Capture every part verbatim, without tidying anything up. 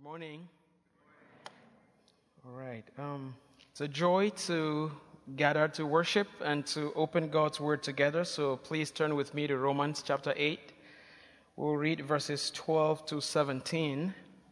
Morning. All right. Um, it's a joy to gather to worship and to open God's Word together. So please turn with me to Romans chapter eight. We'll read verses twelve to seventeen.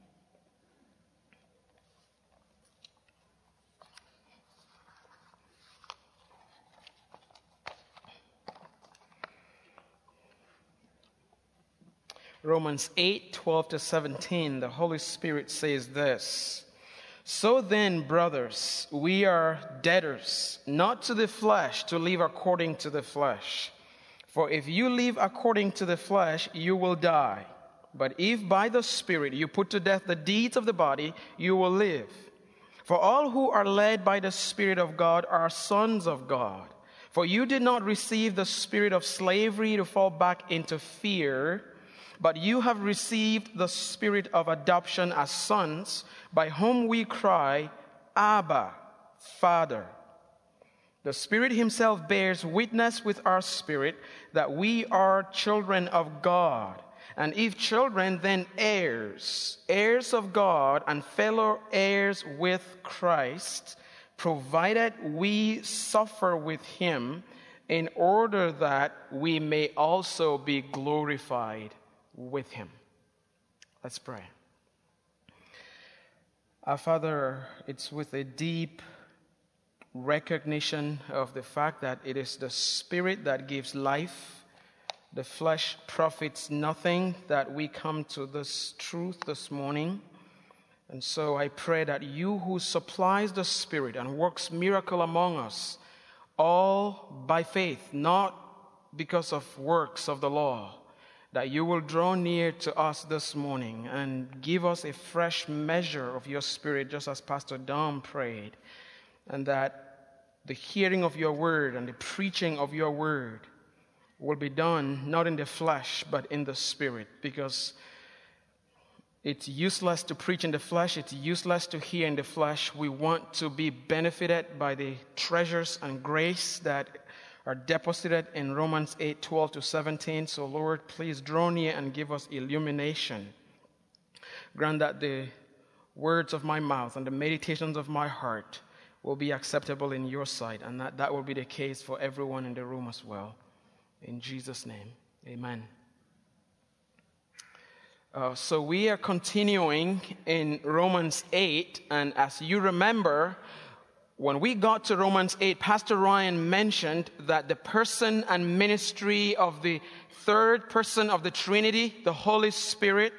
Romans eight, twelve to seventeen, the Holy Spirit says this: So then, brothers, we are debtors, not to the flesh, to live according to the flesh. For if you live according to the flesh, you will die. But if by the Spirit you put to death the deeds of the body, you will live. For all who are led by the Spirit of God are sons of God. For you did not receive the spirit of slavery to fall back into fear, but you have received the spirit of adoption as sons, by whom we cry, Abba, Father. The Spirit himself bears witness with our spirit that we are children of God. And if children, then heirs, heirs of God and fellow heirs with Christ, provided we suffer with him, in order that we may also be glorified with him. Let's pray. Our Father, it's with a deep recognition of the fact that it is the Spirit that gives life. The flesh profits nothing, that we come to this truth this morning. And so I pray that you who supplies the Spirit and works miracle among us, all by faith, not because of works of the law, that you will draw near to us this morning and give us a fresh measure of your Spirit, just as Pastor Dom prayed, and that the hearing of your word and the preaching of your word will be done not in the flesh but in the Spirit, because it's useless to preach in the flesh, it's useless to hear in the flesh. We want to be benefited by the treasures and grace that are deposited in Romans eight, twelve to seventeen. So Lord, please draw near and give us illumination. Grant that the words of my mouth and the meditations of my heart will be acceptable in your sight, and that that will be the case for everyone in the room as well. In Jesus' name, amen. Uh, so we are continuing in Romans eight, and as you remember, when we got to Romans eight, Pastor Ryan mentioned that the person and ministry of the third person of the Trinity, the Holy Spirit,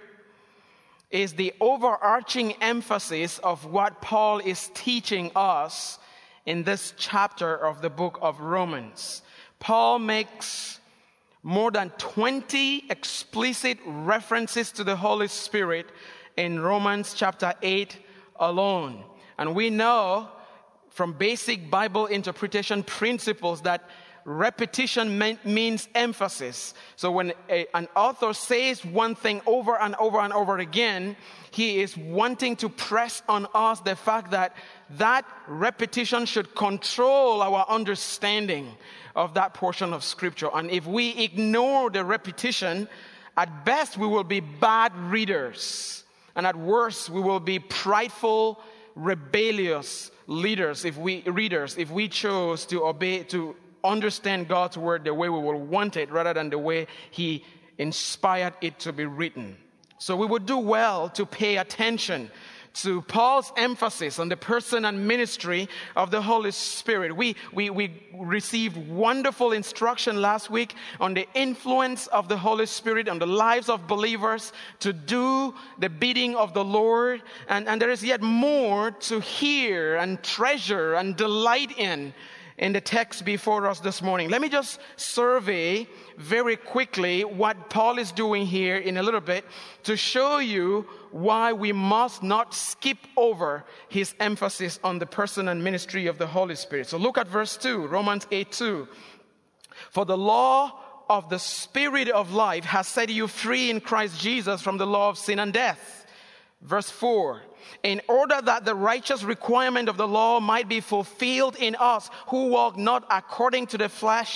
is the overarching emphasis of what Paul is teaching us in this chapter of the book of Romans. Paul makes more than twenty explicit references to the Holy Spirit in Romans chapter eight alone. And we know from basic Bible interpretation principles that repetition mean, means emphasis. So when a, an author says one thing over and over and over again, he is wanting to press on us the fact that that repetition should control our understanding of that portion of Scripture. And if we ignore the repetition, at best we will be bad readers. And at worst we will be prideful, rebellious leaders if we readers if we chose to obey, to understand God's word the way we will want it rather than the way he inspired it to be written. So we would do well to pay attention to Paul's emphasis on the person and ministry of the Holy Spirit. We, we, we received wonderful instruction last week on the influence of the Holy Spirit on the lives of believers to do the bidding of the Lord. And, and there is yet more to hear and treasure and delight in in the text before us this morning. Let me just survey very quickly what Paul is doing here in a little bit to show you why we must not skip over his emphasis on the person and ministry of the Holy Spirit. So look at verse two, Romans eight two. For the law of the Spirit of life has set you free in Christ Jesus from the law of sin and death. Verse four. In order that the righteous requirement of the law might be fulfilled in us who walk not according to the flesh,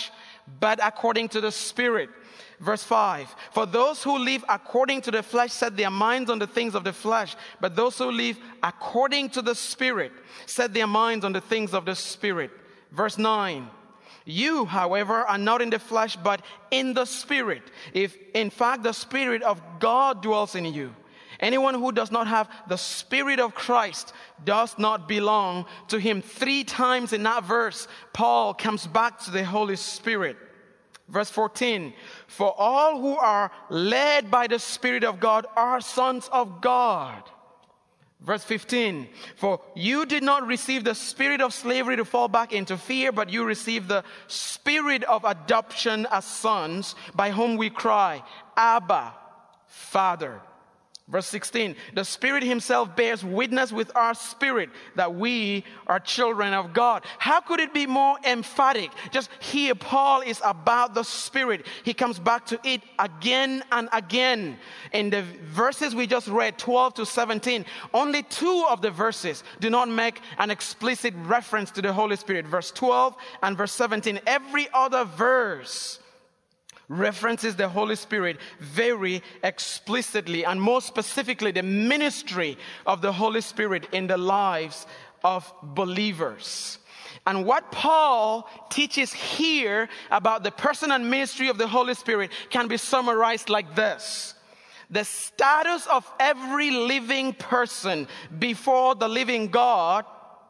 but according to the Spirit. Verse five, for those who live according to the flesh set their minds on the things of the flesh, but those who live according to the Spirit set their minds on the things of the Spirit. Verse nine, you, however, are not in the flesh, but in the Spirit, if in fact the Spirit of God dwells in you. Anyone who does not have the Spirit of Christ does not belong to him. Three times in that verse, Paul comes back to the Holy Spirit. Verse fourteen, for all who are led by the Spirit of God are sons of God. Verse fifteen, for you did not receive the spirit of slavery to fall back into fear, but you received the Spirit of adoption as sons, by whom we cry, Abba, Father. Verse sixteen, the Spirit himself bears witness with our spirit that we are children of God. How could it be more emphatic? Just here, Paul is about the Spirit. He comes back to it again and again. In the verses we just read, twelve to seventeen, only two of the verses do not make an explicit reference to the Holy Spirit. Verse twelve and verse seventeen. Every other verse references the Holy Spirit very explicitly, and more specifically the ministry of the Holy Spirit in the lives of believers. And what Paul teaches here about the person and ministry of the Holy Spirit can be summarized like this. The status of every living person before the living God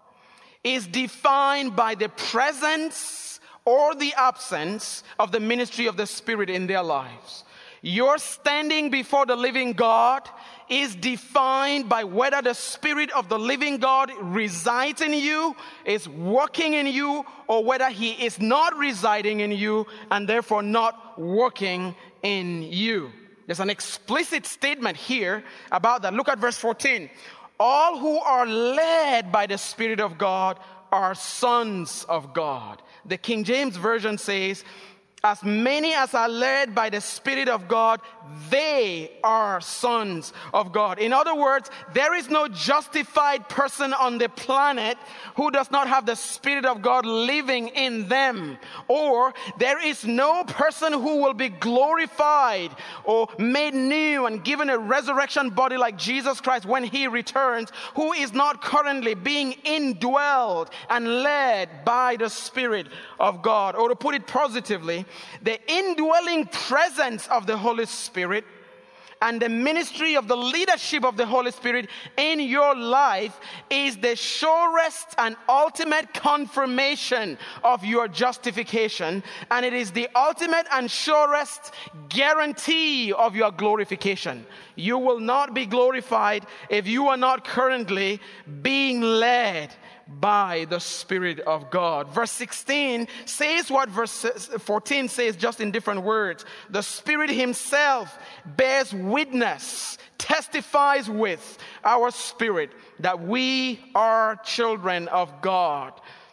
is defined by the presence or the absence of the ministry of the Spirit in their lives. Your standing before the living God is defined by whether the Spirit of the living God resides in you, is working in you, or whether he is not residing in you and therefore not working in you. There's an explicit statement here about that. Look at verse fourteen. All who are led by the Spirit of God are sons of God. The King James Version says, as many as are led by the Spirit of God, they are sons of God. In other words, there is no justified person on the planet who does not have the Spirit of God living in them. Or there is no person who will be glorified or made new and given a resurrection body like Jesus Christ when he returns, who is not currently being indwelled and led by the Spirit of God. Or to put it positively, the indwelling presence of the Holy Spirit and the ministry of the leadership of the Holy Spirit in your life is the surest and ultimate confirmation of your justification, and it is the ultimate and surest guarantee of your glorification. You will not be glorified if you are not currently being led by the Spirit of God. Verse sixteen says what verse fourteen says, just in different words. The Spirit himself bears witness, testifies with our spirit that we are children of God.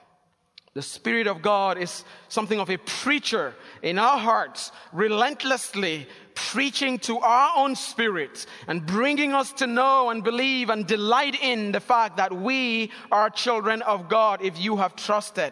The Spirit of God is something of a preacher in our hearts, relentlessly preaching to our own spirits and bringing us to know and believe and delight in the fact that we are children of God if you have trusted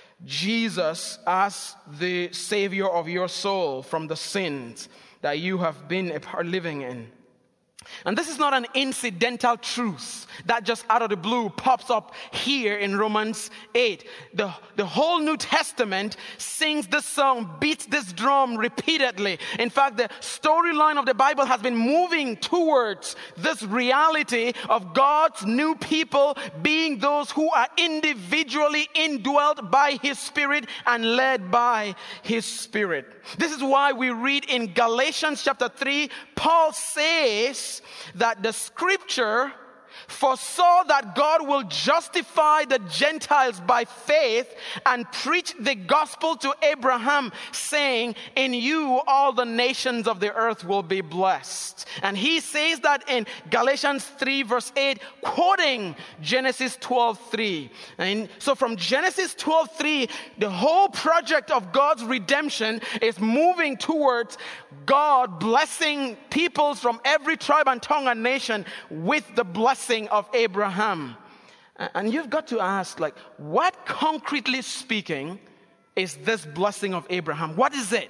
Jesus as the Savior of your soul from the sins that you have been a part living in. And this is not an incidental truth that just out of the blue pops up here in Romans eight. The, the whole New Testament sings this song, beats this drum repeatedly. In fact, the storyline of the Bible has been moving towards this reality of God's new people being those who are individually indwelt by His Spirit and led by His Spirit. This is why we read in Galatians chapter three, Paul says that the scripture foresaw that God will justify the Gentiles by faith and preach the gospel to Abraham, saying, in you all the nations of the earth will be blessed. And he says that in Galatians three verse eight, quoting Genesis twelve three. And so from Genesis twelve three, the whole project of God's redemption is moving towards God blessing peoples from every tribe and tongue and nation with the blessing of Abraham. And you've got to ask, like, what concretely speaking is this blessing of Abraham? What is it?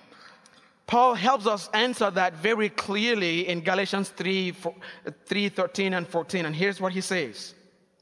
Paul helps us answer that very clearly in Galatians three, thirteen and fourteen. And here's what he says.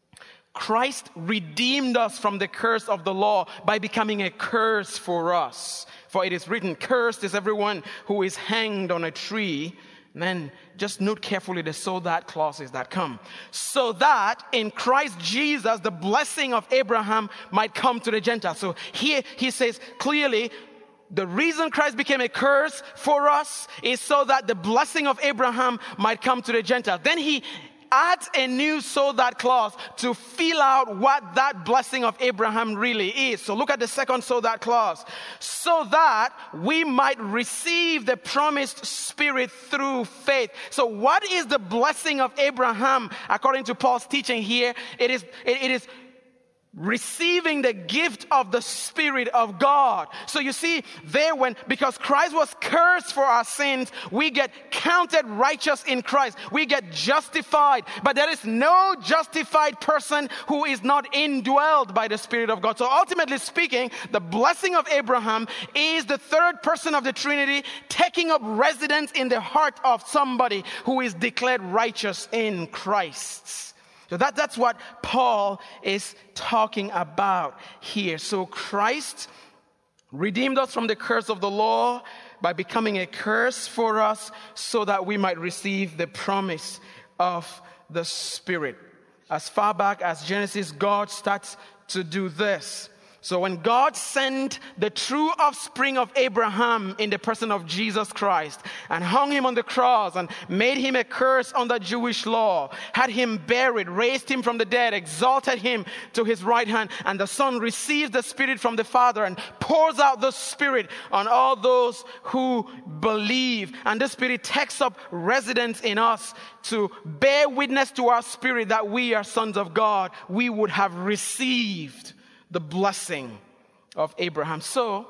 Christ redeemed us from the curse of the law by becoming a curse for us. For it is written, cursed is everyone who is hanged on a tree. And then just note carefully the so that clauses that come. So that in Christ Jesus, the blessing of Abraham might come to the Gentiles. So here he says clearly, the reason Christ became a curse for us is so that the blessing of Abraham might come to the Gentiles. Then he adds a new so that clause to fill out what that blessing of Abraham really is. So look at the second so that clause. So that we might receive the promised Spirit through faith. So what is the blessing of Abraham according to Paul's teaching here? It is, it, it is receiving the gift of the Spirit of God. So you see there, when because Christ was cursed for our sins, we get counted righteous in Christ. We get justified. But there is no justified person who is not indwelled by the Spirit of God. So ultimately speaking, the blessing of Abraham is the third person of the Trinity taking up residence in the heart of somebody who is declared righteous in Christ. So that, that's what Paul is talking about here. So Christ redeemed us from the curse of the law by becoming a curse for us so that we might receive the promise of the Spirit. As far back as Genesis, God starts to do this. So when God sent the true offspring of Abraham in the person of Jesus Christ and hung him on the cross and made him a curse under Jewish law, had him buried, raised him from the dead, exalted him to his right hand, and the Son receives the Spirit from the Father and pours out the Spirit on all those who believe. And the Spirit takes up residence in us to bear witness to our spirit that we are sons of God. We would have received the blessing of Abraham. So,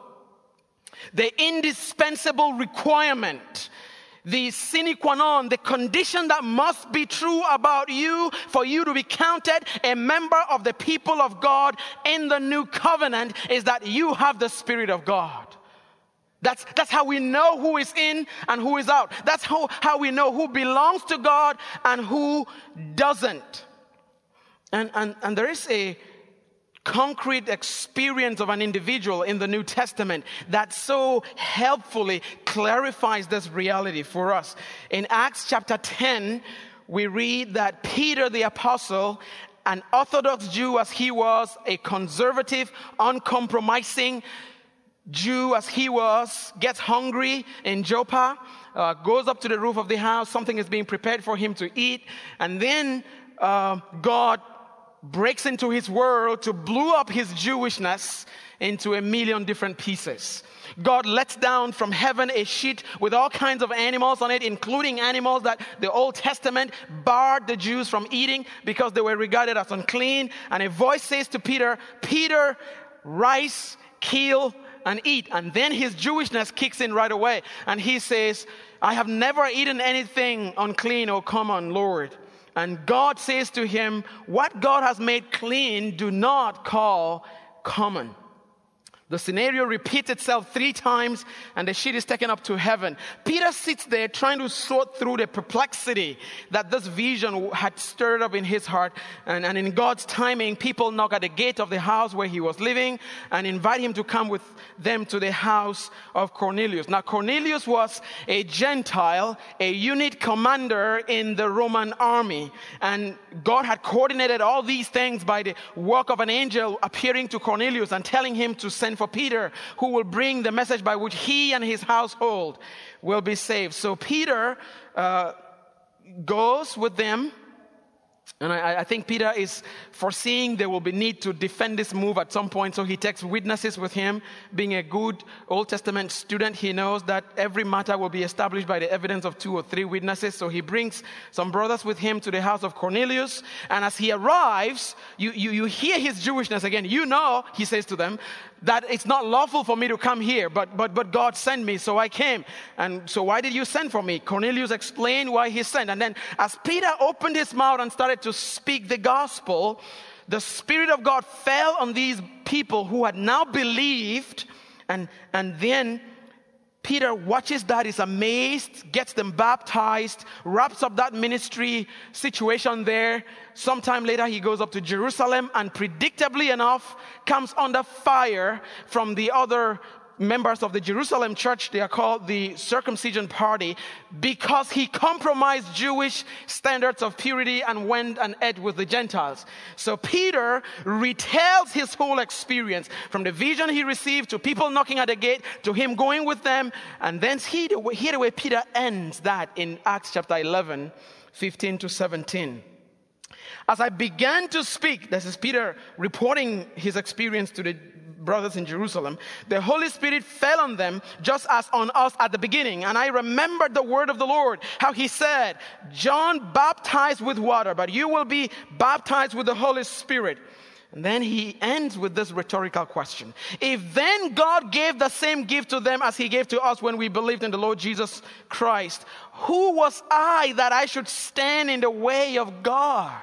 the indispensable requirement, the sine qua non, the condition that must be true about you for you to be counted a member of the people of God in the new covenant is that you have the Spirit of God. That's, that's how we know who is in and who is out. That's how, how we know who belongs to God and who doesn't. And, and, and there is a concrete experience of an individual in the New Testament that so helpfully clarifies this reality for us. In Acts chapter ten, we read that Peter the apostle, an Orthodox Jew as he was, a conservative, uncompromising Jew as he was, gets hungry in Joppa, uh, goes up to the roof of the house, something is being prepared for him to eat, and then uh, God breaks into his world to blow up his Jewishness into a million different pieces. God lets down from heaven a sheet with all kinds of animals on it, including animals that the Old Testament barred the Jews from eating because they were regarded as unclean. And a voice says to Peter, Peter, rise, kill, and eat. And then his Jewishness kicks in right away. And he says, I have never eaten anything unclean or common, Lord. And God says to him, what God has made clean, do not call common. The scenario repeats itself three times, and the sheet is taken up to heaven. Peter sits there trying to sort through the perplexity that this vision had stirred up in his heart. And, and in God's timing, people knock at the gate of the house where he was living and invite him to come with them to the house of Cornelius. Now, Cornelius was a Gentile, a unit commander in the Roman army. And God had coordinated all these things by the work of an angel appearing to Cornelius and telling him to send for Peter, who will bring the message by which he and his household will be saved. So Peter uh, goes with them. And I, I think Peter is foreseeing there will be need to defend this move at some point. So he takes witnesses with him. Being a good Old Testament student, he knows that every matter will be established by the evidence of two or three witnesses. So he brings some brothers with him to the house of Cornelius. And as he arrives, you, you, you hear his Jewishness again. You know, he says to them, that it's not lawful for me to come here, but, but, but God sent me, so I came. And so why did you send for me? Cornelius explained why he sent. And then as Peter opened his mouth and started to speak the gospel, the Spirit of God fell on these people who had now believed, and, and then Peter watches that, is amazed, gets them baptized, wraps up that ministry situation there. Sometime later, he goes up to Jerusalem and predictably enough comes under fire from the other members of the Jerusalem church. They are called the circumcision party because he compromised Jewish standards of purity and went and ate with the Gentiles. So Peter retells his whole experience from the vision he received to people knocking at the gate to him going with them. And then hear the way, hear the way Peter ends that in Acts chapter eleven, fifteen to seventeen. As I began to speak, this is Peter reporting his experience to the brothers in Jerusalem, the Holy Spirit fell on them just as on us at the beginning. And I remembered the word of the Lord, how he said, John baptized with water, but you will be baptized with the Holy Spirit. And then he ends with this rhetorical question. If then God gave the same gift to them as he gave to us when we believed in the Lord Jesus Christ, who was I that I should stand in the way of God?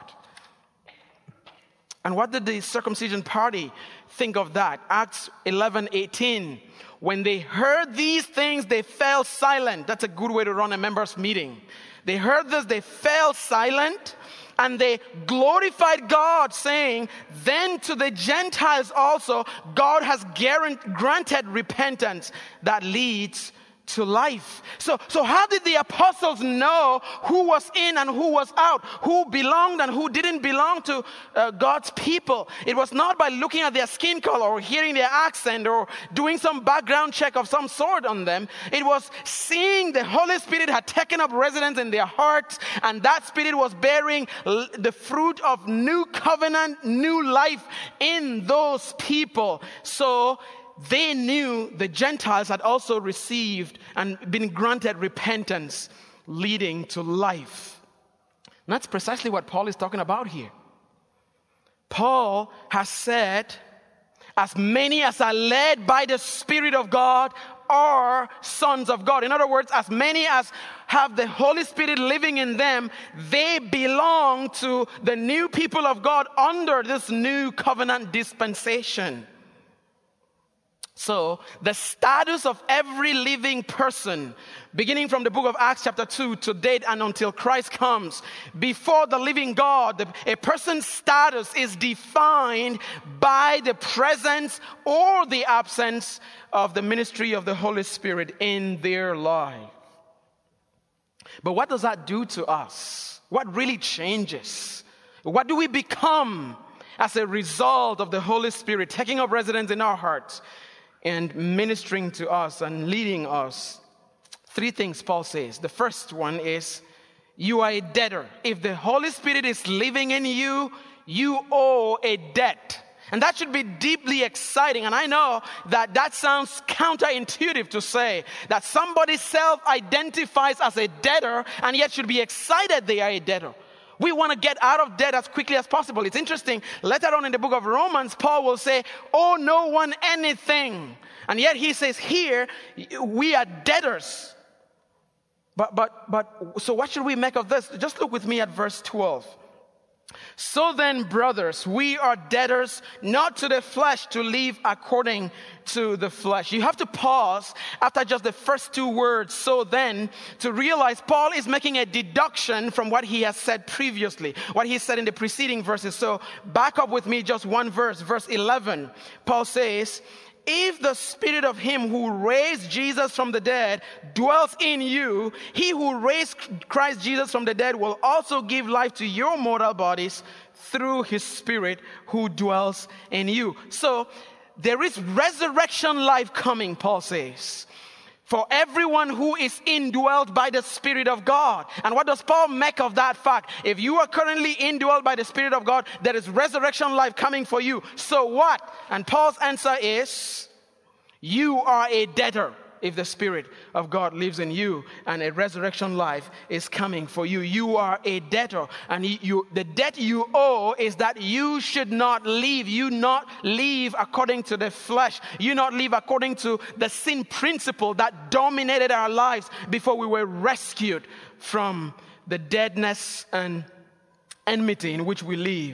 And what did the circumcision party think of that? Acts eleven eighteen. When they heard these things, they fell silent. That's a good way to run a members' meeting. They heard this, they fell silent, and they glorified God, saying, then to the Gentiles also, God has granted repentance that leads to life. So, so how did the apostles know who was in and who was out, who belonged and who didn't belong to uh, God's people? It was not by looking at their skin color or hearing their accent or doing some background check of some sort on them. It was seeing the Holy Spirit had taken up residence in their hearts, and that Spirit was bearing l- the fruit of new covenant, new life in those people. So they knew the Gentiles had also received and been granted repentance leading to life. And that's precisely what Paul is talking about here. Paul has said, as many as are led by the Spirit of God are sons of God. In other words, as many as have the Holy Spirit living in them, they belong to the new people of God under this new covenant dispensation. So, the status of every living person, beginning from the book of Acts chapter two to date and until Christ comes, before the living God, the, a person's status is defined by the presence or the absence of the ministry of the Holy Spirit in their life. But what does that do to us? What really changes? What do we become as a result of the Holy Spirit taking up residence in our hearts and ministering to us and leading us? Three things Paul says. The first one is, you are a debtor. If the Holy Spirit is living in you, you owe a debt. And that should be deeply exciting. And I know that that sounds counterintuitive to say that somebody self-identifies as a debtor and yet should be excited they are a debtor. We want to get out of debt as quickly as possible. It's interesting. Later on in the book of Romans, Paul will say, owe no one anything. And yet he says here, we are debtors. But, but, but, so what should we make of this? Just look with me at verse twelve. So then, brothers, we are debtors, not to the flesh, to live according to the flesh. You have to pause after just the first two words, so then, to realize Paul is making a deduction from what he has said previously, what he said in the preceding verses. So back up with me just one verse, verse eleven. Paul says, if the Spirit of him who raised Jesus from the dead dwells in you, he who raised Christ Jesus from the dead will also give life to your mortal bodies through his Spirit who dwells in you. So there is resurrection life coming, Paul says, for everyone who is indwelt by the Spirit of God. And what does Paul make of that fact? If you are currently indwelt by the Spirit of God, there is resurrection life coming for you. So what? And Paul's answer is, you are a debtor if the Spirit of God lives in you, and a resurrection life is coming for you. You are a debtor, and you, you, the debt you owe is that you should not live. You not live according to the flesh. You not live according to the sin principle that dominated our lives before we were rescued from the deadness and enmity in which we lived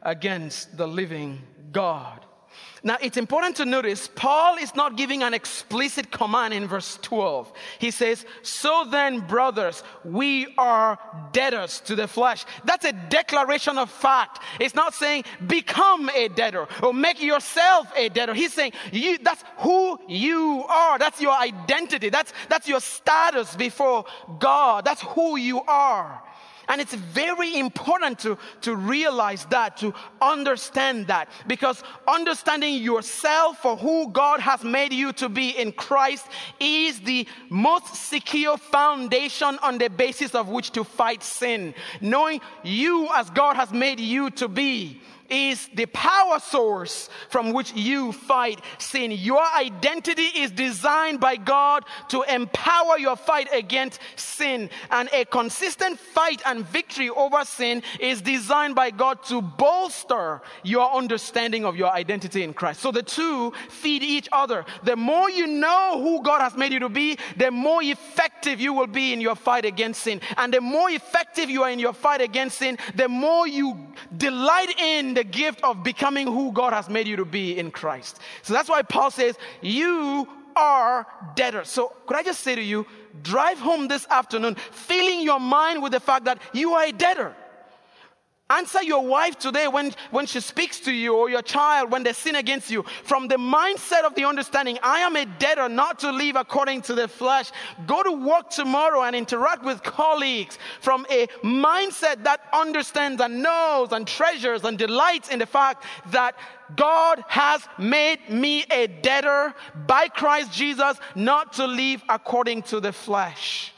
against the living God. Now, it's important to notice, Paul is not giving an explicit command in verse twelve. He says, so then, brothers, we are debtors to the flesh. That's a declaration of fact. It's not saying, become a debtor or make yourself a debtor. He's saying, you, that's who you are. That's your identity. That's, that's your status before God. That's who you are. And it's very important to, to realize that, to understand that. Because understanding yourself for who God has made you to be in Christ is the most secure foundation on the basis of which to fight sin. Knowing you as God has made you to be is the power source from which you fight sin. Your identity is designed by God to empower your fight against sin. And a consistent fight and victory over sin is designed by God to bolster your understanding of your identity in Christ. So the two feed each other. The more you know who God has made you to be, the more effective you will be in your fight against sin. And the more effective you are in your fight against sin, the more you delight in the gift of becoming who God has made you to be in Christ. So that's why Paul says, you are debtors. So could I just say to you, drive home this afternoon, filling your mind with the fact that you are a debtor. Answer your wife today when, when she speaks to you, or your child when they sin against you, from the mindset of the understanding, I am a debtor not to live according to the flesh. Go to work tomorrow and interact with colleagues from a mindset that understands and knows and treasures and delights in the fact that God has made me a debtor by Christ Jesus not to live according to the flesh.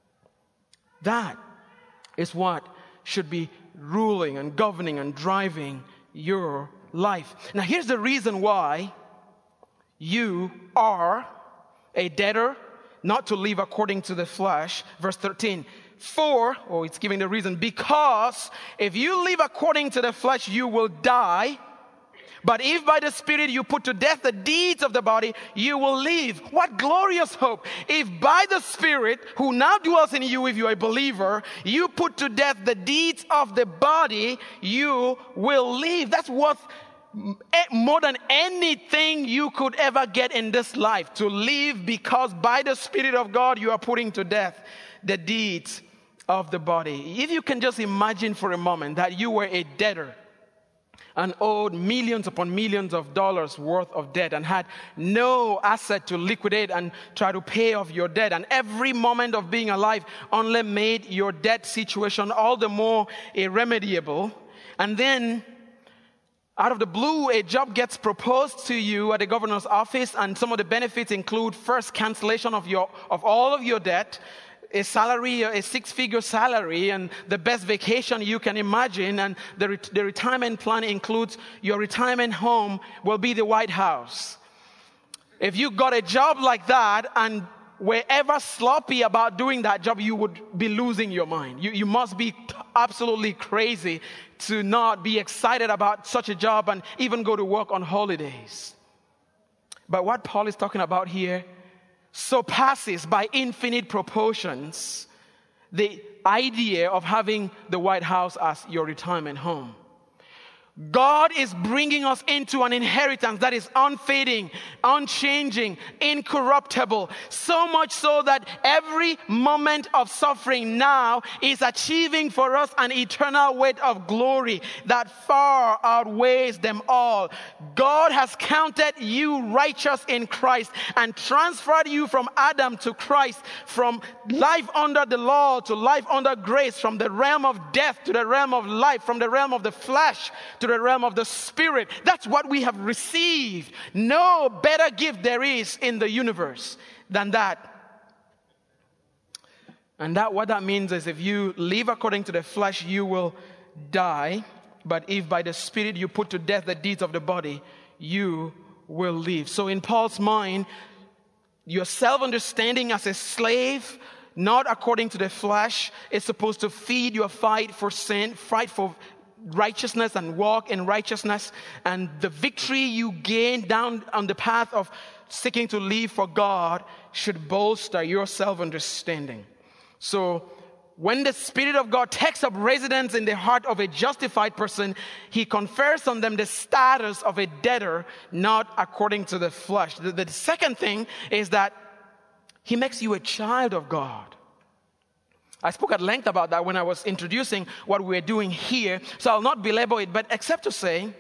That is what should be ruling and governing and driving your life. Now, here's the reason why you are a debtor not to live according to the flesh. Verse thirteen. For, oh, it's giving the reason, because if you live according to the flesh, you will die. But if by the Spirit you put to death the deeds of the body, you will live. What glorious hope. If by the Spirit, who now dwells in you if you are a believer, you put to death the deeds of the body, you will live. That's worth more than anything you could ever get in this life. To live because by the Spirit of God you are putting to death the deeds of the body. If you can just imagine for a moment that you were a debtor and owed millions upon millions of dollars worth of debt and had no asset to liquidate and try to pay off your debt. And every moment of being alive only made your debt situation all the more irremediable. And then, out of the blue, a job gets proposed to you at the governor's office, and some of the benefits include first cancellation of your of all of your debt, a salary, a six-figure salary, and the best vacation you can imagine. And the, re- the retirement plan includes your retirement home will be the White House. If you got a job like that and were ever sloppy about doing that job, you would be losing your mind. You, you must be t- absolutely crazy to not be excited about such a job and even go to work on holidays. But what Paul is talking about here surpasses by infinite proportions the idea of having the White House as your retirement home. God is bringing us into an inheritance that is unfading, unchanging, incorruptible. So much so that every moment of suffering now is achieving for us an eternal weight of glory that far outweighs them all. God has counted you righteous in Christ and transferred you from Adam to Christ, from life under the law to life under grace, from the realm of death to the realm of life, from the realm of the flesh to the realm of the Spirit. That's what we have received. No better gift there is in the universe than that. And that what that means is if you live according to the flesh, you will die. But if by the Spirit you put to death the deeds of the body, you will live. So in Paul's mind, your self-understanding as a slave, not according to the flesh, is supposed to feed your fight for sin, fight for righteousness and walk in righteousness, and the victory you gain down on the path of seeking to live for God should bolster your self-understanding. So when the Spirit of God takes up residence in the heart of a justified person, he confers on them the status of a debtor, not according to the flesh. The, the second thing is that he makes you a child of God. I spoke at length about that when I was introducing what we're doing here, so I'll not belabor it, but except to say,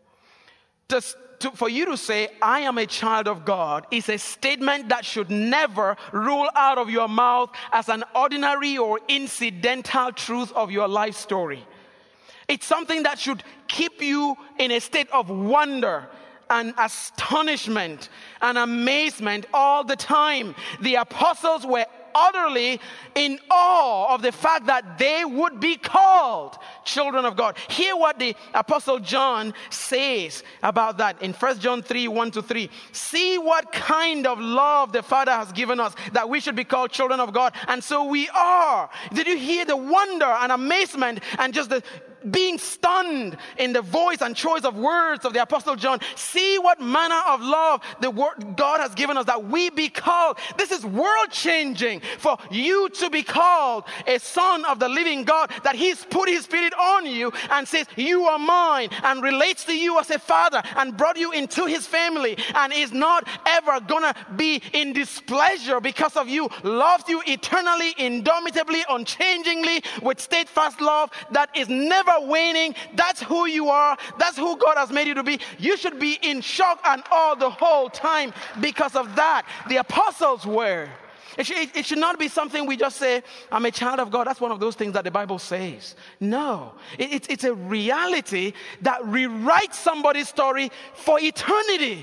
just To, for you to say, I am a child of God, is a statement that should never roll out of your mouth as an ordinary or incidental truth of your life story. It's something that should keep you in a state of wonder and astonishment and amazement all the time. The apostles were utterly in awe of the fact that they would be called children of God. Hear what the Apostle John says about that in First John three, one to three. See what kind of love the Father has given us, that we should be called children of God. And so we are. Did you hear the wonder and amazement and just the being stunned in the voice and choice of words of the Apostle John? See what manner of love the word God has given us, that we be called. This is world changing for you to be called a son of the living God, that he's put his Spirit on you and says, you are mine, and relates to you as a father and brought you into his family, and is not ever gonna be in displeasure because of you, loves you eternally, indomitably, unchangingly, with steadfast love that is never waning. That's who you are. That's who God has made you to be. You should be in shock and awe the whole time because of that. The apostles were. It should, it should not be something we just say, I'm a child of God. That's one of those things that the Bible says. No. It, it, it's a reality that rewrites somebody's story for eternity.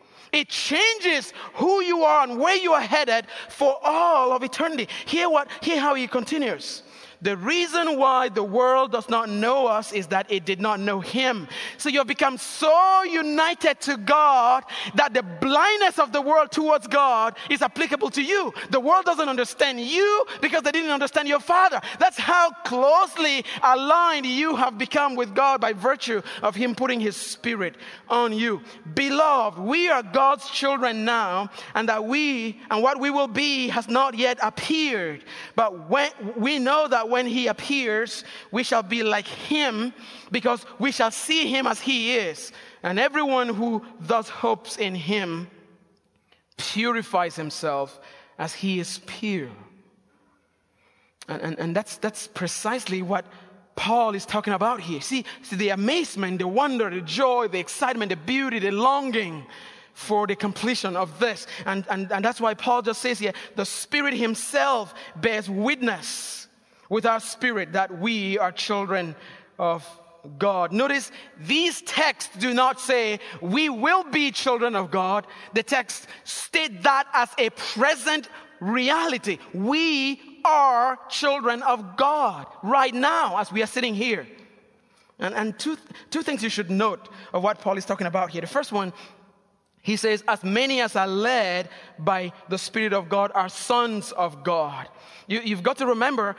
It changes who you are and where you are headed for all of eternity. Hear what, hear how he continues. The reason why the world does not know us is that it did not know him. So you have become so united to God that the blindness of the world towards God is applicable to you. The world doesn't understand you because they didn't understand your Father. That's how closely aligned you have become with God by virtue of him putting his Spirit on you. Beloved, we are God's children now, and that we and what we will be has not yet appeared. But when we know that when he appears, we shall be like him, because we shall see him as he is. And everyone who thus hopes in him purifies himself as he is pure. And, and, and that's, that's precisely what Paul is talking about here. See, see the amazement, the wonder, the joy, the excitement, the beauty, the longing for the completion of this. And, and, and that's why Paul just says here, the Spirit himself bears witness with our spirit that we are children of God. Notice these texts do not say we will be children of God. The texts state that as a present reality. We are children of God right now as we are sitting here. And, and two, two things you should note of what Paul is talking about here. The first one, he says, as many as are led by the Spirit of God are sons of God. You, you've got to remember,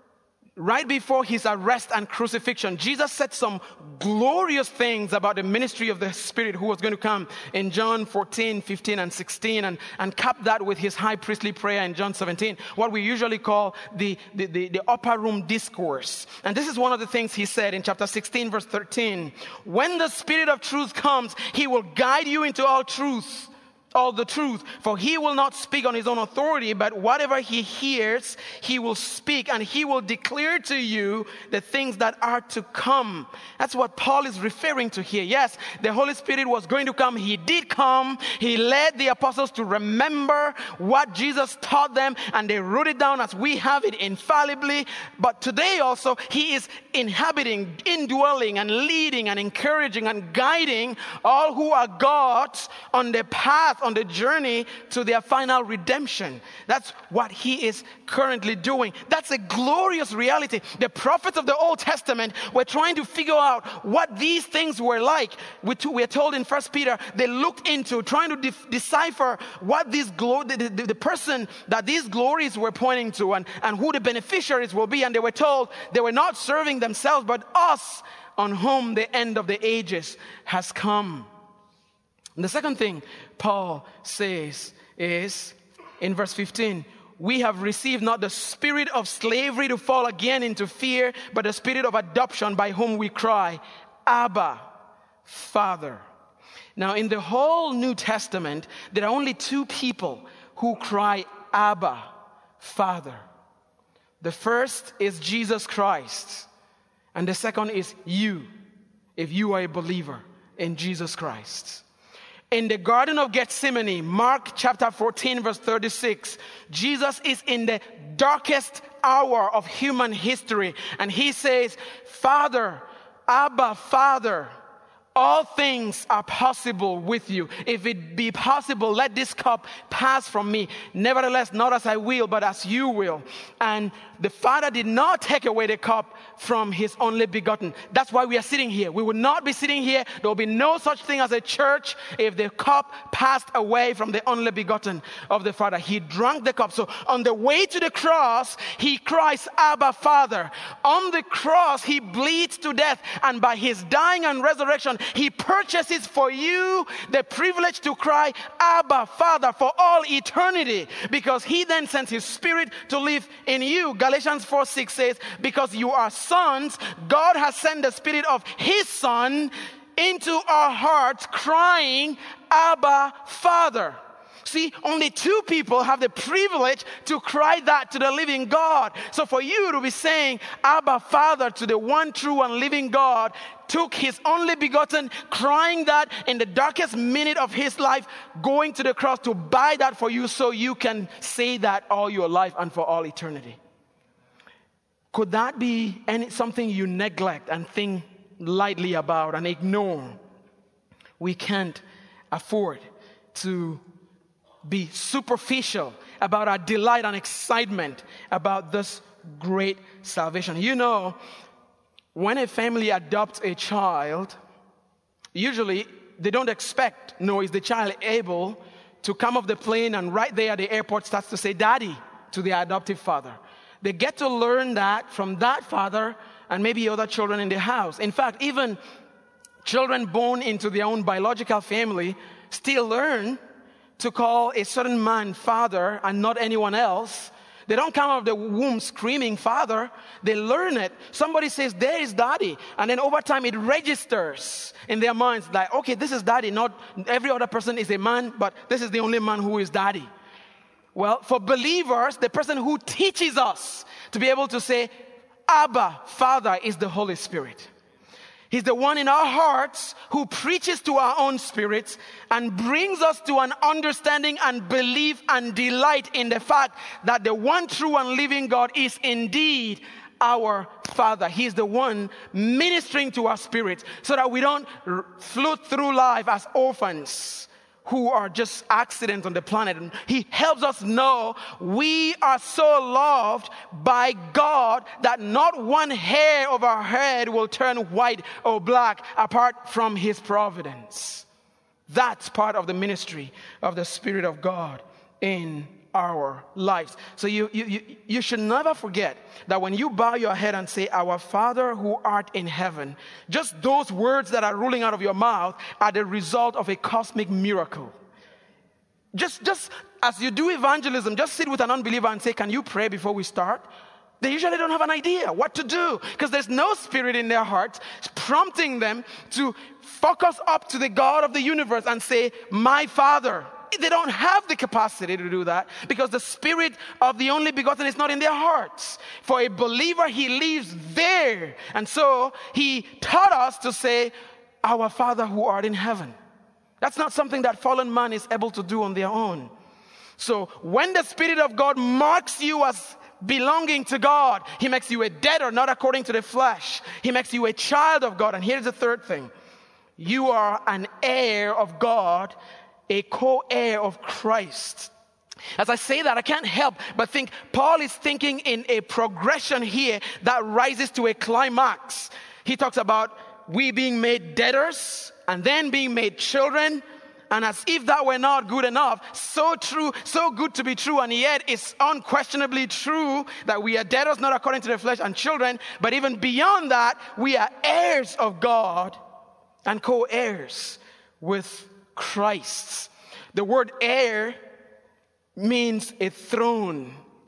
right before his arrest and crucifixion, Jesus said some glorious things about the ministry of the Spirit who was going to come in John fourteen, fifteen, and sixteen, and, and cap that with his high priestly prayer in John seventeen, what we usually call the, the, the, the upper room discourse. And this is one of the things he said in chapter sixteen, verse thirteen. When the Spirit of truth comes, he will guide you into all truth. All the truth, for he will not speak on his own authority, but whatever he hears, he will speak, and he will declare to you the things that are to come. That's what Paul is referring to here. Yes, the Holy Spirit was going to come. He did come. He led the apostles to remember what Jesus taught them, and they wrote it down as we have it infallibly. But today also, he is inhabiting, indwelling, and leading, and encouraging, and guiding all who are God's on the path, on the journey to their final redemption. That's what he is currently doing. That's a glorious reality. The prophets of the Old Testament were trying to figure out what these things were like. We are told in First Peter, they looked into trying to de- decipher what these glo- the, the, the person that these glories were pointing to, and, and who the beneficiaries will be. And they were told they were not serving themselves, but us, on whom the end of the ages has come. And the second thing Paul says is in verse fifteen, we have received not the spirit of slavery to fall again into fear, but the spirit of adoption by whom we cry, Abba, Father. Now, in the whole New Testament, there are only two people who cry, Abba, Father. The first is Jesus Christ, and the second is you, if you are a believer in Jesus Christ. In the Garden of Gethsemane, Mark chapter fourteen, verse thirty-six, Jesus is in the darkest hour of human history, and he says, Father, Abba, Father, all things are possible with you. If it be possible, let this cup pass from me. Nevertheless, not as I will, but as you will. And the Father did not take away the cup from his only begotten. That's why we are sitting here. We would not be sitting here. There will be no such thing as a church if the cup passed away from the only begotten of the Father. He drank the cup. So on the way to the cross, he cries, Abba, Father. On the cross, he bleeds to death. And by his dying and resurrection, he purchases for you the privilege to cry, Abba, Father, for all eternity, because he then sends his spirit to live in you. Galatians four six says, because you are sons, God has sent the spirit of his Son into our hearts, crying, Abba, Father. See, only two people have the privilege to cry that to the living God. So for you to be saying, Abba, Father, to the one true and living God, took his only begotten, crying that in the darkest minute of his life, going to the cross to buy that for you so you can say that all your life and for all eternity. Could that be any, something you neglect and think lightly about and ignore? We can't afford to be superficial about our delight and excitement about this great salvation. You know, when a family adopts a child, usually they don't expect, no, is the child able to come off the plane and right there at the airport starts to say, Daddy, to the adoptive father. They get to learn that from that father and maybe other children in the house. In fact, even children born into their own biological family still learn to call a certain man father and not anyone else. They don't come out of the womb screaming father. They learn it. Somebody says, there is daddy. And then over time it registers in their minds like, okay, this is daddy. Not every other person is a man, but this is the only man who is daddy. Well, for believers, the person who teaches us to be able to say, Abba, Father, is the Holy Spirit. He's the one in our hearts who preaches to our own spirits and brings us to an understanding and belief and delight in the fact that the one true and living God is indeed our Father. He's the one ministering to our spirits so that we don't r- float through life as orphans who are just accidents on the planet. And he helps us know we are so loved by God that not one hair of our head will turn white or black apart from his providence. That's part of the ministry of the Spirit of God in our lives. So you, you, you, you should never forget that when you bow your head and say, Our Father who art in heaven, just those words that are rolling out of your mouth are the result of a cosmic miracle. Just, just as you do evangelism, just sit with an unbeliever and say, can you pray before we start? They usually don't have an idea what to do because there's no spirit in their hearts prompting them to focus up to the God of the universe and say, my Father. They don't have the capacity to do that because the spirit of the only begotten is not in their hearts. For a believer, he lives there. And so he taught us to say, Our Father who art in heaven. That's not something that fallen man is able to do on their own. So when the Spirit of God marks you as belonging to God, he makes you a debtor, not according to the flesh. He makes you a child of God. And here's the third thing. You are an heir of God, a co-heir of Christ. As I say that, I can't help but think Paul is thinking in a progression here that rises to a climax. He talks about we being made debtors and then being made children. And as if that were not good enough, so true, so good to be true, and yet it's unquestionably true that we are debtors, not according to the flesh, and children. But even beyond that, we are heirs of God and co-heirs with Christ. The word heir means a throne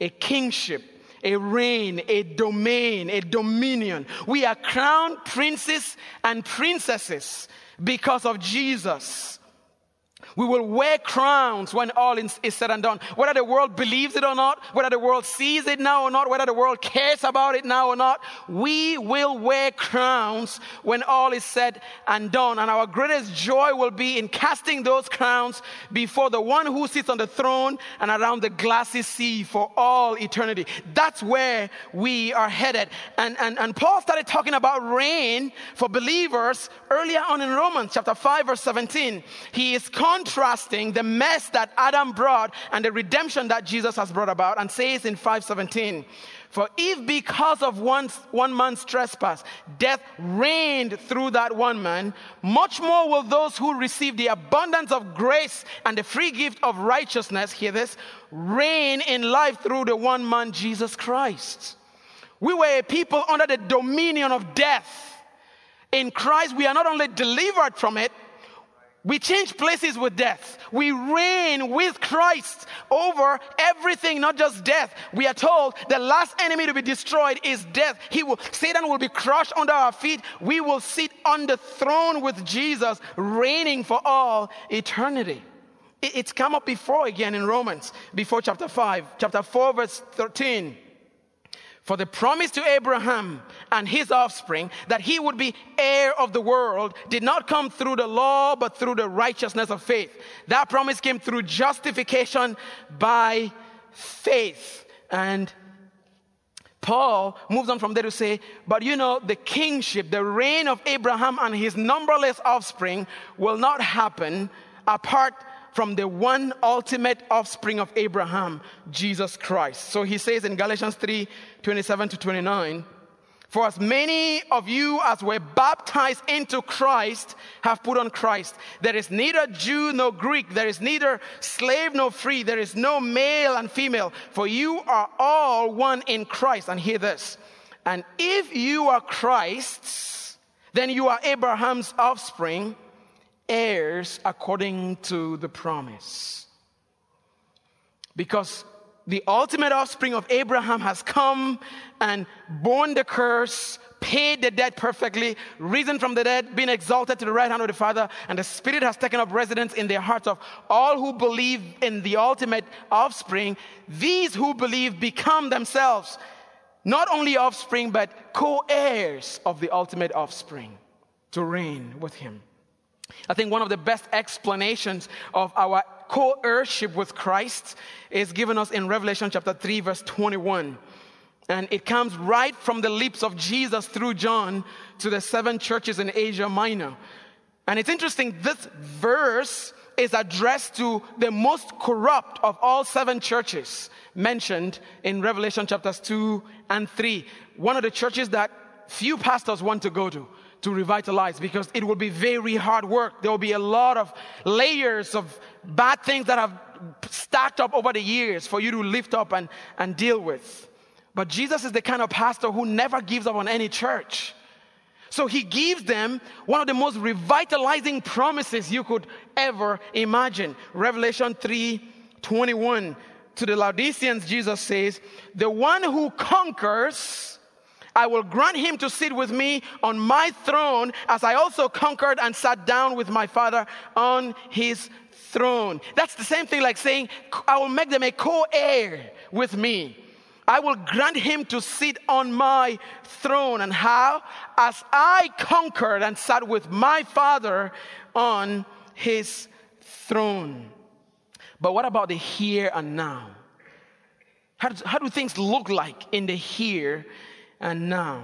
a kingship, a reign, a domain, a dominion. We are crowned princes and princesses because of Jesus. We will wear crowns when all is said and done. Whether the world believes it or not, whether the world sees it now or not, whether the world cares about it now or not, we will wear crowns when all is said and done. And our greatest joy will be in casting those crowns before the one who sits on the throne and around the glassy sea for all eternity. That's where we are headed. And, and, and Paul started talking about reign for believers earlier on in Romans chapter five verse seventeen. He is contrasting the mess that Adam brought and the redemption that Jesus has brought about, and says in five seventeen, for if because of one, one man's trespass, death reigned through that one man, much more will those who receive the abundance of grace and the free gift of righteousness, hear this, reign in life through the one man, Jesus Christ. We were a people under the dominion of death. In Christ, we are not only delivered from it, we change places with death. We reign with Christ over everything, not just death. We are told the last enemy to be destroyed is death. He will, Satan will be crushed under our feet. We will sit on the throne with Jesus, reigning for all eternity. It, it's come up before again in Romans, before chapter five, chapter four, verse thirteen. For the promise to Abraham and his offspring that he would be heir of the world did not come through the law, but through the righteousness of faith. That promise came through justification by faith. And Paul moves on from there to say, but you know, the kingship, the reign of Abraham and his numberless offspring will not happen apart from the one ultimate offspring of Abraham, Jesus Christ. So he says in Galatians three, twenty-seven to twenty-nine, for as many of you as were baptized into Christ have put on Christ. There is neither Jew nor Greek. There is neither slave nor free. There is no male and female. For you are all one in Christ. And hear this. And if you are Christ's, then you are Abraham's offspring, heirs according to the promise. Because the ultimate offspring of Abraham has come and borne the curse, paid the debt perfectly, risen from the dead, been exalted to the right hand of the Father, and the Spirit has taken up residence in the hearts of all who believe in the ultimate offspring. These who believe become themselves not only offspring, but co-heirs of the ultimate offspring to reign with him. I think one of the best explanations of our co-heirship with Christ is given us in Revelation chapter three, verse twenty-one. And it comes right from the lips of Jesus through John to the seven churches in Asia Minor. And it's interesting, this verse is addressed to the most corrupt of all seven churches mentioned in Revelation chapters two and three. One of the churches that few pastors want to go to. to revitalize, because it will be very hard work. There will be a lot of layers of bad things that have stacked up over the years for you to lift up and, and deal with. But Jesus is the kind of pastor who never gives up on any church. So he gives them one of the most revitalizing promises you could ever imagine. Revelation three twenty-one. To the Laodiceans, Jesus says, the one who conquers, I will grant him to sit with me on my throne, as I also conquered and sat down with my Father on his throne. That's the same thing like saying, I will make them a co-heir with me. I will grant him to sit on my throne. And how? As I conquered and sat with my Father on his throne. But what about the here and now? How do, how do things look like in the here and now?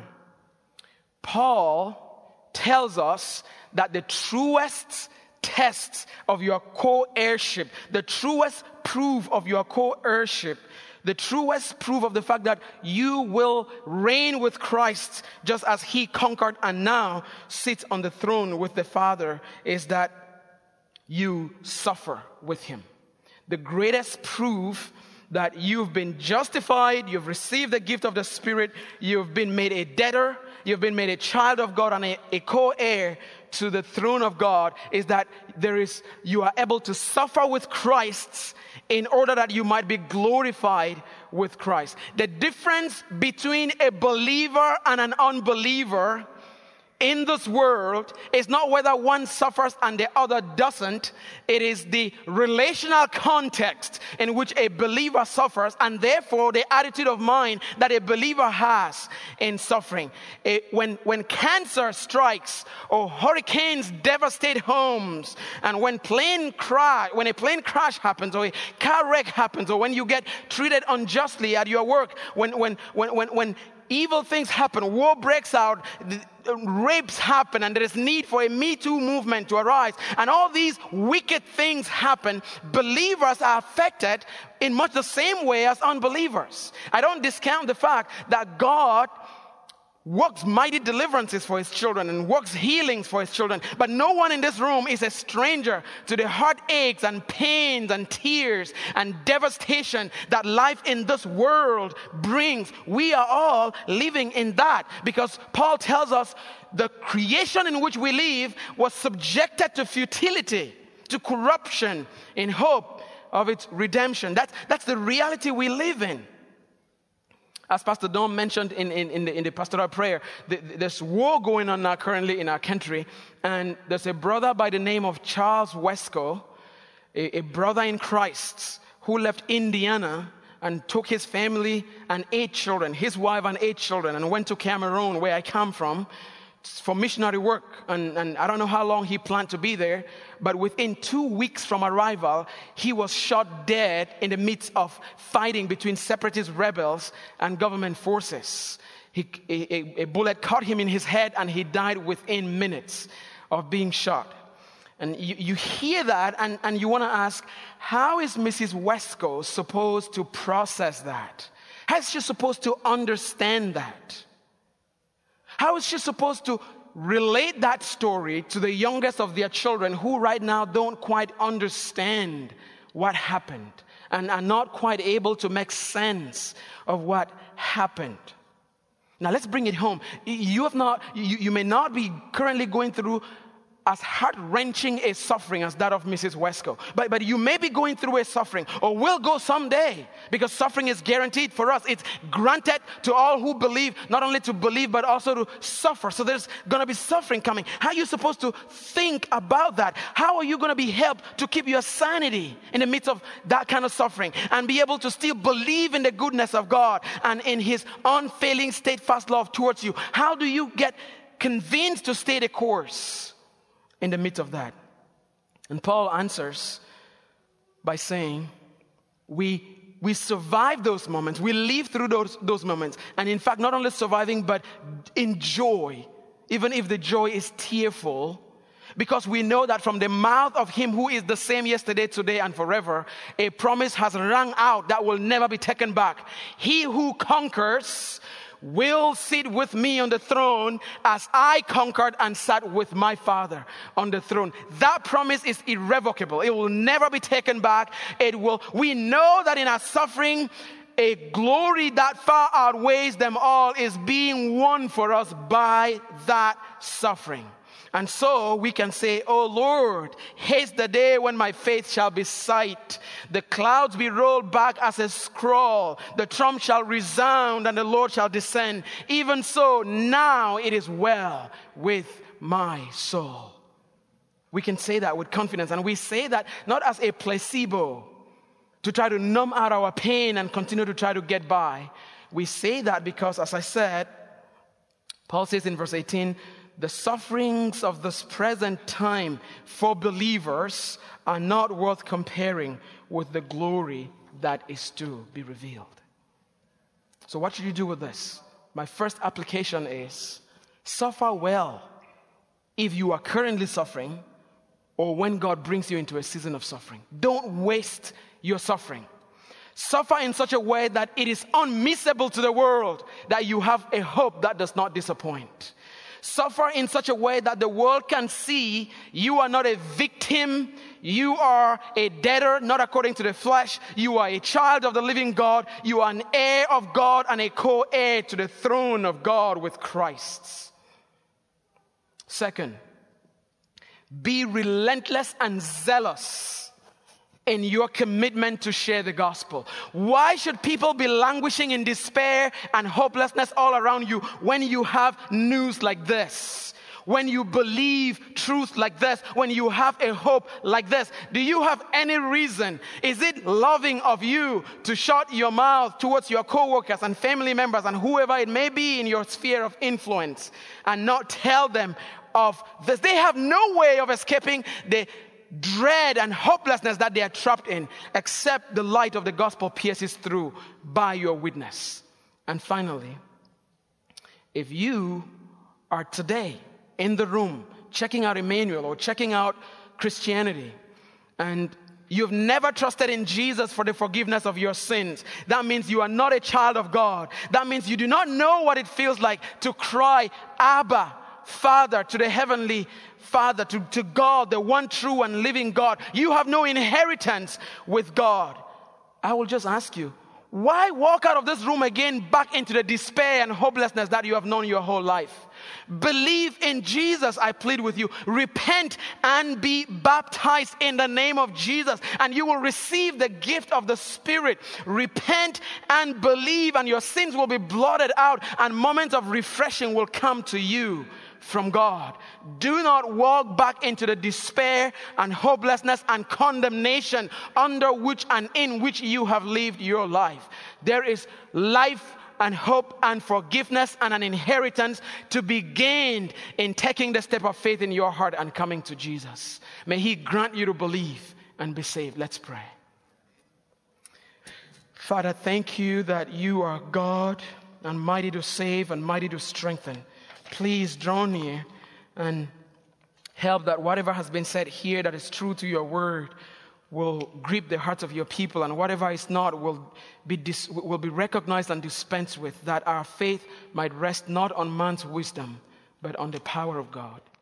Paul tells us that the truest test of your co-heirship, the truest proof of your co-heirship, the truest proof of the fact that you will reign with Christ just as he conquered and now sits on the throne with the Father, is that you suffer with him. The greatest proof that you've been justified, you've received the gift of the Spirit, you've been made a debtor, you've been made a child of God and a, a co-heir to the throne of God, is that there is, you are able to suffer with Christ in order that you might be glorified with Christ. The difference between a believer and an unbeliever in this world is not whether one suffers and the other doesn't. It is the relational context in which a believer suffers, and therefore the attitude of mind that a believer has in suffering. It, when, when cancer strikes, or hurricanes devastate homes, and when plane crash, when a plane crash happens, or a car wreck happens, or when you get treated unjustly at your work, when when when when, when evil things happen, war breaks out, rapes happen, and there is need for a Me Too movement to arise, and all these wicked things happen, believers are affected in much the same way as unbelievers. I don't discount the fact that God works mighty deliverances for his children and works healings for his children. But no one in this room is a stranger to the heartaches and pains and tears and devastation that life in this world brings. We are all living in that, because Paul tells us the creation in which we live was subjected to futility, to corruption, in hope of its redemption. That's, that's the reality we live in. As Pastor Don mentioned in, in, in, the, in the pastoral prayer, the, there's war going on now currently in our country. And there's a brother by the name of Charles Wesco, a, a brother in Christ, who left Indiana and took his family and eight children, his wife and eight children, and went to Cameroon, where I come from, for missionary work. And, and I don't know how long he planned to be there, but within two weeks from arrival, he was shot dead in the midst of fighting between separatist rebels and government forces. He, a, a bullet caught him in his head, and he died within minutes of being shot. And you, you hear that, and, and you want to ask, how is Missus Wesco supposed to process that? How is she supposed to understand that? How is she supposed to relate that story to the youngest of their children, who right now don't quite understand what happened and are not quite able to make sense of what happened? Now let's bring it home. You have not, you, you may not be currently going through as heart-wrenching a suffering as that of Missus Wesco. But, but you may be going through a suffering, or will go someday, because suffering is guaranteed for us. It's granted to all who believe, not only to believe, but also to suffer. So there's going to be suffering coming. How are you supposed to think about that? How are you going to be helped to keep your sanity in the midst of that kind of suffering, and be able to still believe in the goodness of God and in his unfailing, steadfast love towards you? How do you get convinced to stay the course in the midst of that? And Paul answers by saying, we we survive those moments. We live through those, those moments. And in fact, not only surviving, but enjoy, even if the joy is tearful, because we know that from the mouth of him who is the same yesterday, today, and forever, a promise has rung out that will never be taken back. He who conquers will sit with me on the throne, as I conquered and sat with my Father on the throne. That promise is irrevocable. It will never be taken back. It will. We know that in our suffering, a glory that far outweighs them all is being won for us by that suffering. And so we can say, "Oh Lord, haste the day when my faith shall be sight. The clouds be rolled back as a scroll. The trump shall resound and the Lord shall descend. Even so, now it is well with my soul." We can say that with confidence. And we say that not as a placebo to try to numb out our pain and continue to try to get by. We say that because, as I said, Paul says in verse eighteen, the sufferings of this present time for believers are not worth comparing with the glory that is to be revealed. So what should you do with this? My first application is, suffer well if you are currently suffering, or when God brings you into a season of suffering. Don't waste your suffering. Suffer in such a way that it is unmissable to the world, that you have a hope that does not disappoint. Suffer in such a way that the world can see you are not a victim. You are a debtor, not according to the flesh. You are a child of the living God. You are an heir of God and a co-heir to the throne of God with Christ. Second, be relentless and zealous in your commitment to share the gospel? Why should people be languishing in despair and hopelessness all around you when you have news like this? When you believe truth like this, when you have a hope like this? Do you have any reason? Is it loving of you to shut your mouth towards your co-workers and family members and whoever it may be in your sphere of influence and not tell them of this? They have no way of escaping the dread and hopelessness that they are trapped in, except the light of the gospel pierces through by your witness. And finally, if you are today in the room checking out Emmanuel or checking out Christianity, and you've never trusted in Jesus for the forgiveness of your sins, that means you are not a child of God. That means you do not know what it feels like to cry, Abba, Father, to the heavenly Father, to, to God, the one true and living God. You have no inheritance with God. I will just ask you, why walk out of this room again back into the despair and hopelessness that you have known your whole life? Believe in Jesus, I plead with you. Repent and be baptized in the name of Jesus, and you will receive the gift of the Spirit. Repent and believe, and your sins will be blotted out, and moments of refreshing will come to you from God. Do not walk back into the despair and hopelessness and condemnation under which and in which you have lived your life. There is life and hope and forgiveness and an inheritance to be gained in taking the step of faith in your heart and coming to Jesus. May He grant you to believe and be saved. Let's pray. Father, thank you that you are God and mighty to save and mighty to strengthen. Please draw near and help that whatever has been said here that is true to your word will grip the hearts of your people, and whatever is not will be dis- will be recognized and dispensed with, that our faith might rest not on man's wisdom but on the power of God.